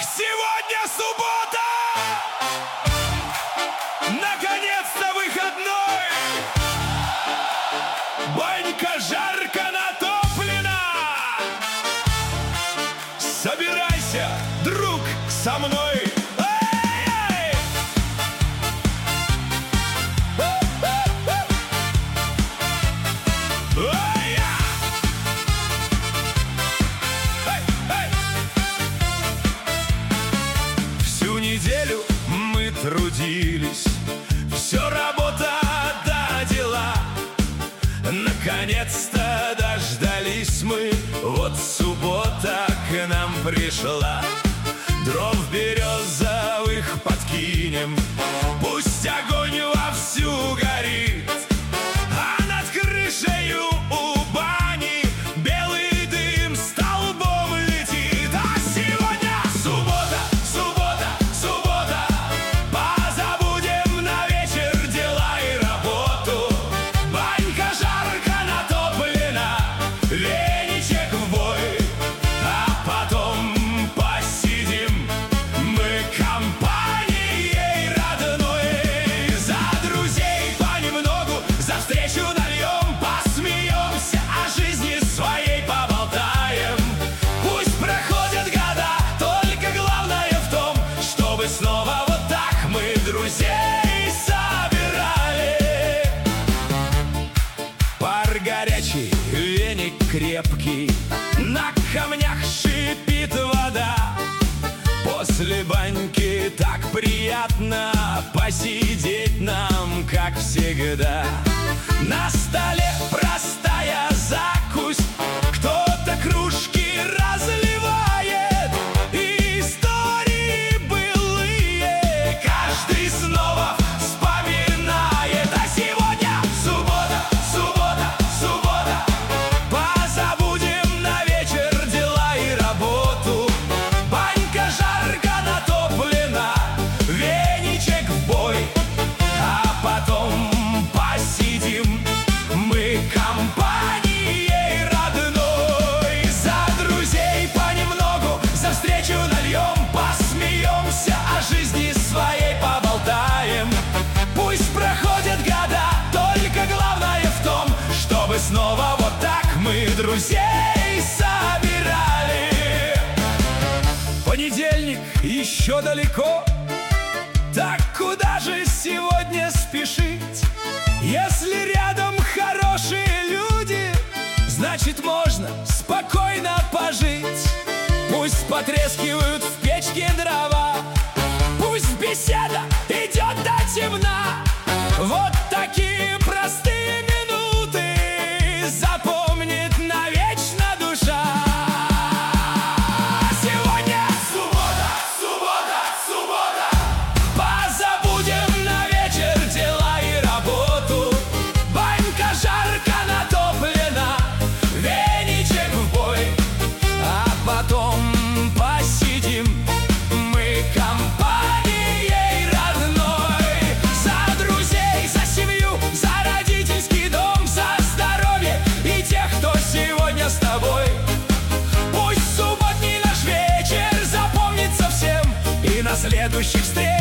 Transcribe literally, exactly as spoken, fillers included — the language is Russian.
Сегодня суббота! Наконец-то выходной! Банька жарко натоплена! Собирайся, друг, со мной! Эй-эй! Эй-я! Эй-эй! Всю неделю мы трудились, все работа да дела. Наконец-то дождались мы, вот суббота к нам пришла. Дров березовых подкинем, пусть огонь вовсю горит, а над крышею у бани белый дым столбом летит. А сегодня суббота, суббота, суббота, позабудем на вечер дела и работу. Банька жарко натоплена, веничек в бой, а потом посидим мы компанией родной. За друзей понемногу, за встречу нальем, посмеемся, о жизни своей поболтаем. Пусть проходят года, только главное в том, чтобы снова вот так мы друзей собирали. Пар горячий, веник крепкий, на камнях шипит вода. После баньки так приятно посидеть нам, как всегда. На столе простая закусь, кто-то кружки разливает, и истории былые каждый снова вспоминает. А сегодня суббота, суббота, суббота, позабудем на вечер дела и работу. Банька жарко натоплена, веничек в бой, а потом посидим мы компанией родной. За друзей понемногу, за встречу нальем, посмеемся, о жизни своей поболтаем. Пусть проходят года, только главное в том, чтобы снова вот так мы друзей собирали. Понедельник еще далеко, так куда же сегодня спешить? Если рядом хорошие люди, значит можно спокойно пожить. Пусть потрескивают в печке дрова, пусть беседа идет до темна. Вот такие простые минуты запомнит навечно душа. Сегодня суббота, суббота, суббота, позабудем на вечер дела и работу. Банька жарко натоплена, веничек в бой, а потом посидим мы компанией родной. За друзей, за семью, за родительский дом, за здоровье и тех, кто сегодня с тобой. Пусть субботний наш вечер запомнится всем, и на следующих встречах